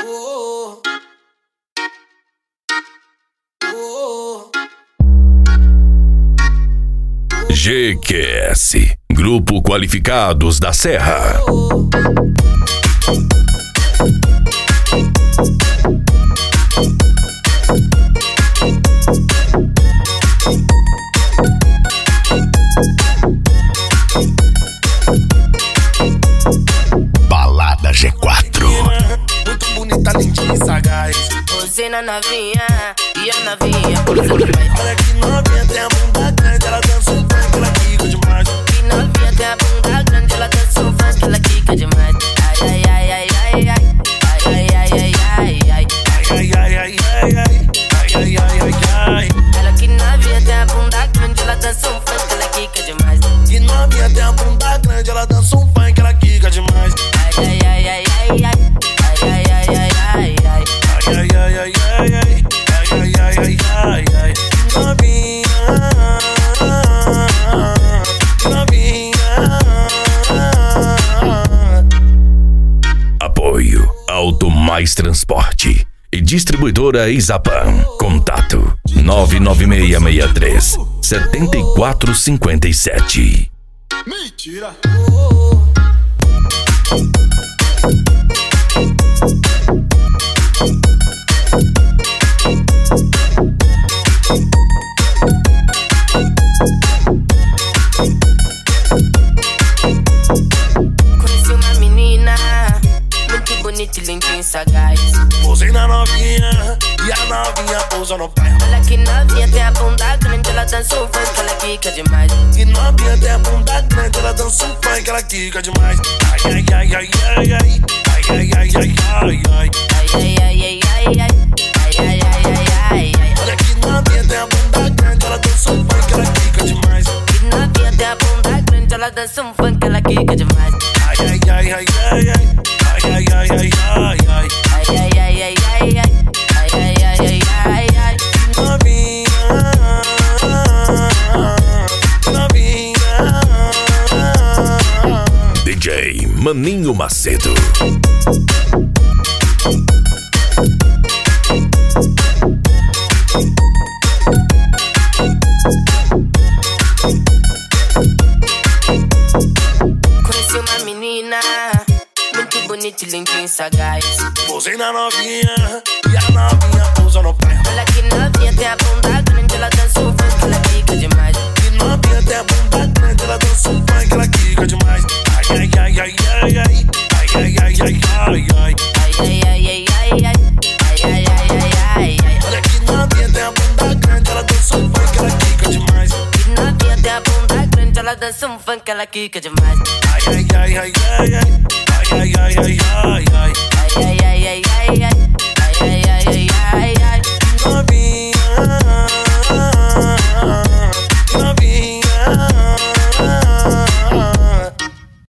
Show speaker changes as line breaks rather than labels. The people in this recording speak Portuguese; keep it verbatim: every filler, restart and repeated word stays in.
Oh, oh.
G Q S, Grupo Qualificados da Serra. Balada G quatro.
Muito bonita, lindinha e sagaz.
Você na novinha e a novinha pulsa do pai.
Olha que novinha, tem a bunda grande, ela dança um funk, ela quica demais.
Que novinha tem a bunda grande, ela dança um funk, ela quica demais. Ai, ai, ai, ai, ai, ai. Ai, ai, ai, ai, ai.
Ai, ai, ai, ai, ai, ai. Ai, ai, ai, ai, ai.
Ela que novinha tem a bunda grande, ela dança um funk, ela quica demais.
Que novinha, tem a bunda grande, ela dança um funk, ela quica demais.
Ai, ai, ai, ai, ai, ai. Ai, ai, ai, ai, ai, ai.
Ai, ai, ai, ai, ai, ai. Ai, ai, ai, ai, ai. Novinha, novinha.
Apoio Auto Mais Transporte e Distribuidora Isapan. Contato nove nove seis seis três sete quatro cinco sete.
Mentira.
Conheci uma menina muito bonita e lindinha e sagaz.
Pousei na novinha e a novinha pousa no pé.
Olha que novinha tem a bunda grande, ela dança um funk, ela quica demais.
Que novinha tem a bunda grande, ela dança um funk, ela quica demais. Ai, ai, ai, ai, ai, ai. Ai, ai, ai, ai, ai, ai.
Ai, ai, ai, ai, ai, ai. Ai, ai, ai, ai, ai, ai.
Olha que novinha tem a bunda grande, ela dança um funk, ela quica demais.
Que novinha tem a bunda grande, ela dança um funk, ela quica demais.
Ai, ai, ai, ai, ai, ai. Ai, ai, ai, ai, ai, ai.
Ai, ai, ai, ai, ai, ai. Ai, ai, ai, ai, ai, ai.
Novinha, novinha.
D J Maninho Macedo.
Conheci uma menina muito bonita e lindinha e sagaz.
Pousei na novinha e a novinha pousa no pé.
Olha que novinha tem a bunda grande, ela dança um funk, ela quica demais.
Que novinha tem a bunda grande, ela dança um funk, ela quica demais. Ai, ai, ai, ai, ai, ai. Ai, ai, ai, ai, ai, ai.
Ai, ai, ai, ai, ai, ai. Ai, ai, ai, ai, ai, ai.
Olha que novinha tem a bunda grande, ela dança um funk, ela quica demais.
Que novinha tem a bunda grande, ela dança um funk, ela quica demais.
Ai, ai, ai, ai, ai, ai. Ai, ai, ai, ai, ai, ai.
Ai, ai,